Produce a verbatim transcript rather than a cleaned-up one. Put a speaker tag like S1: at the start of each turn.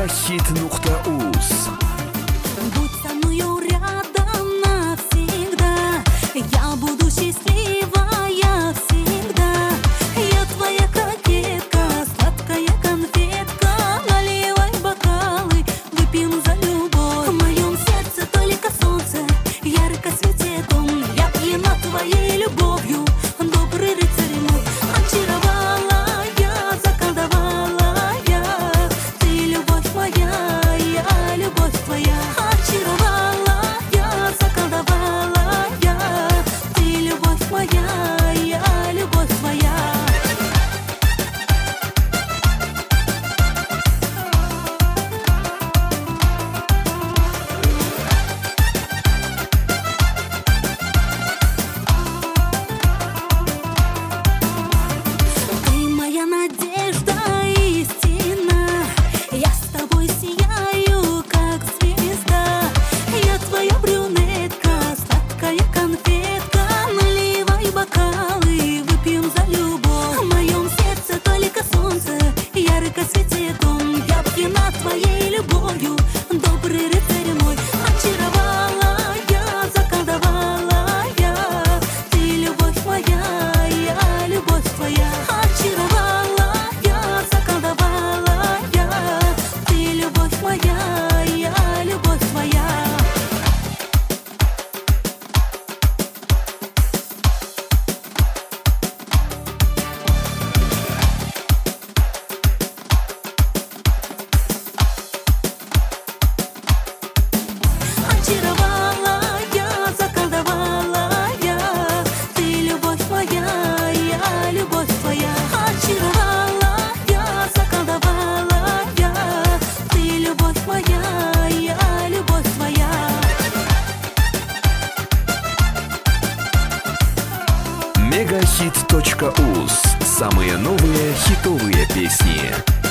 S1: Мегахит нукта уз.
S2: Будь со мною рядом навсегда, я буду счастливая всегда. Я твоя кокетка, сладкая конфетка. Наливай бокалы, выпьем за любовь. В моем сердце только солнце ярко светит он. Я пьяна твоей любовью, добрый рыцарь мой. Очаровала я, заколдовала я, ты любовь моя, я любовь твоя. Очаровала я, заколдовала я, ты любовь моя, я любовь твоя. Ты моя надежда, истина, я с тобой сияю, как звезда. Я твоя брюнетка, сладкая конфетка. Наливай бокалы, выпьем за любовь. В моем сердце только солнце ярко светит он. Я пьяна твоей любовью, добрый рыцарь мой. Очаровала я, заколдовала я, ты любовь моя, я любовь твоя. Очаровала я, заколдовала я, ты любовь моя, я любовь твоя. Очаровала я, заколдовала я, ты любовь моя, я любовь твоя. Очаровала я, заколдовала я, ты любовь моя, я любовь твоя.
S1: Мегахит точка уз. Самые новые хитовые песни.